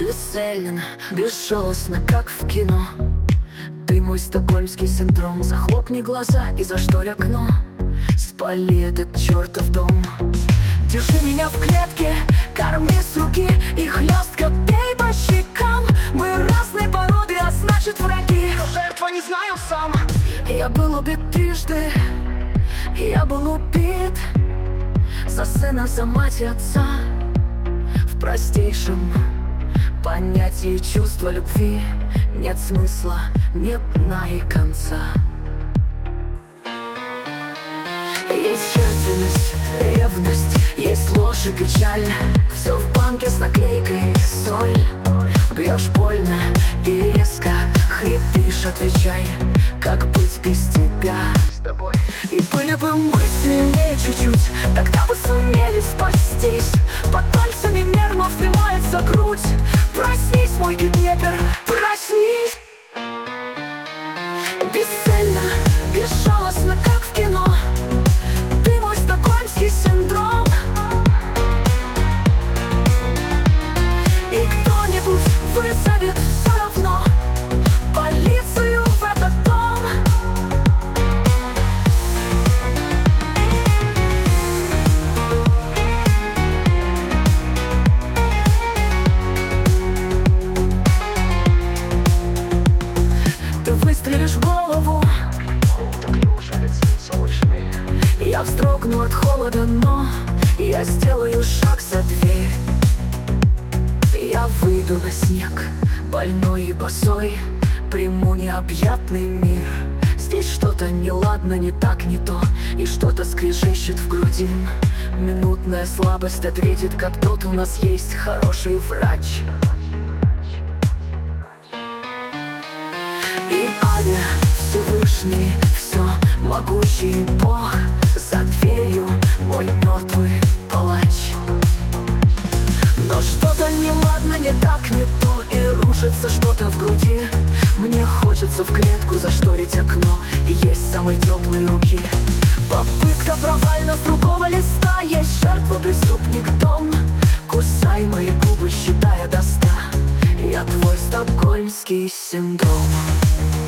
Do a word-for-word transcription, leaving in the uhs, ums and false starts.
Бесцельно, безжалостно, как в кино. Ты мой стокгольмский синдром. Захлопни глаза и заштори окно. Спали этот чертов дом. Держи меня в клетке, корми с руки и хлестко бей по щекам. Мы разные породы, а значит враги. Жертва не знаю сам. Я был убит трижды, я был убит за сына, за мать и отца. В простейшем понятии чувства любви нет смысла, нет дна и конца. Есть жертвенность, ревность, есть ложь и печаль. Все в банке с наклейкой соль. Бьешь больно и резко, хрипишь, отвечай, как быть без тебя. И были бы мы сильнее чуть-чуть, тогда бы сумели спастись. Под пальцами мерно впивается грудь. Проснись, мой Днепр, проснись. Бесцельно, безжалостно, как в кино. Ты мой стокгольмский синдром. И кто-нибудь вызовет все равно полицию в этот дом. Ты выстрелишь в голову, я вздрогну от холода, но я сделаю шаг за дверь. Я выйду на снег, больной и босой, приму необъятный мир. Здесь что-то неладно, не так, не то, и что-то скрежещет в груди. Минутная слабость ответит, как тот у нас есть хороший врач. И Аня, Всевышний, все могущий Бог, за дверью мой мертвый палач. Но что-то неладно, не так, не то, и рушится что-то в груди. Мне хочется в клетку зашторить окно и есть самые теплые руки. Попытка провальна с другого листа. Есть жертва, преступник, дом. Кусай мои губы, считая до ста. Я твой стокгольмский синдром.